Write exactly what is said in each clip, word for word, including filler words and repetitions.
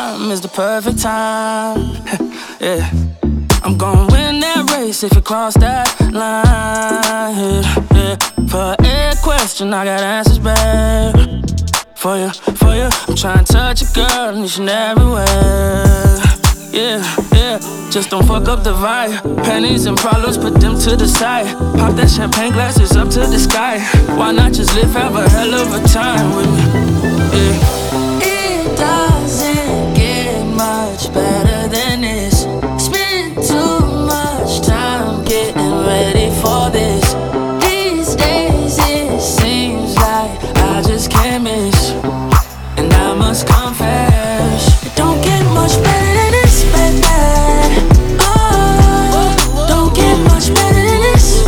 time is the perfect time. Yeah, I'm gonna win that race if you cross that line. Yeah, yeah. For every question, I got answers back. For you, for you, I'm trying to touch a girl in each and everywhere. Yeah, yeah, just don't fuck up the vibe. Pennies and problems, put them to the side. Pop that champagne glasses up to the sky. Why not just live, have a hell of a time with me? Yeah. It doesn't get much better than this. Spend too much time getting ready for this. These days it seems like I just can't miss. And I must confess, it don't get much better than this, baby. Oh, don't get much better than this.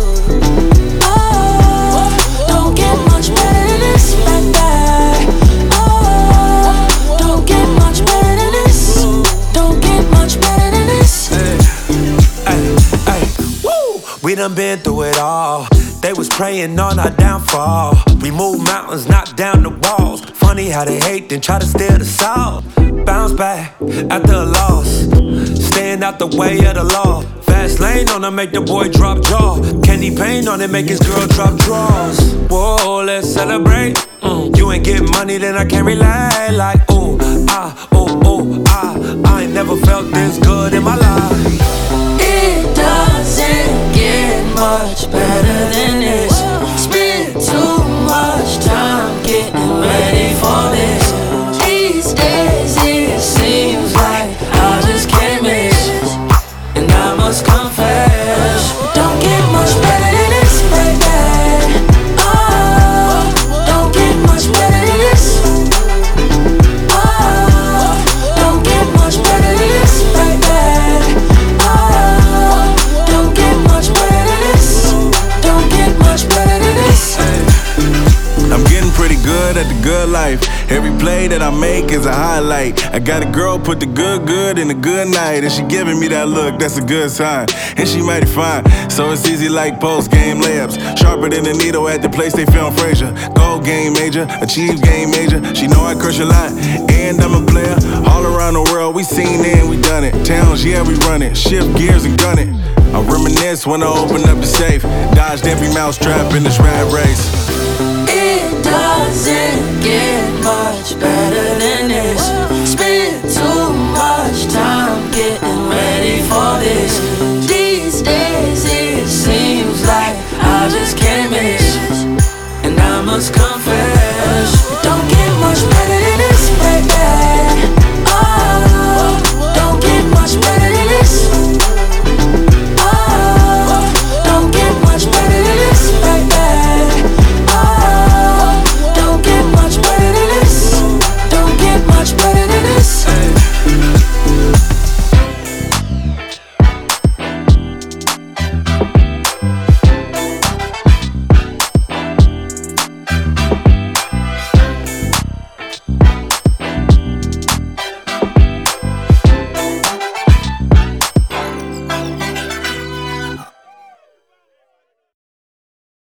Oh, don't get much better than this, baby. Oh, don't get much better than this. Don't get much better than this. Hey, hey, hey. Woo! We done been through it all. They was praying on our downfall. We moved mountains, knocked down the walls. Funny how they hate, then try to steal the soul. Bounce back after a loss. Staying out the way of the law. Fast lane on her, make the boy drop jaw. Candy paint on it, make his girl drop draws. Whoa, let's celebrate. Mm. You ain't get money, then I can't relate. Like, ooh, ah, ooh, ooh, ah. I ain't never felt this good in my life. It doesn't get much better than this. Spend too much time getting ready for this. These days it seems like I just can't miss. And I must confess, it don't get much better than this, baby. Oh, don't get much better than this. Oh, don't get much better than this, baby. Oh, don't get much better than this. Don't get much better than this. I'm getting pretty good at the good life. Every play that I make is a highlight. I got a girl put the good good in a good night, and she giving me that look, that's a good sign. And she mighty fine, so it's easy like post-game layups. Sharper than a needle at the place they film Frasier. Gold game major, achieve game major. She know I crush a lot, and I'm a player. All around the world, we seen it and we done it. Towns, yeah, we run it. Shift gears and gun it. I reminisce when I open up the safe. Dodged every mousetrap in this rat race. It doesn't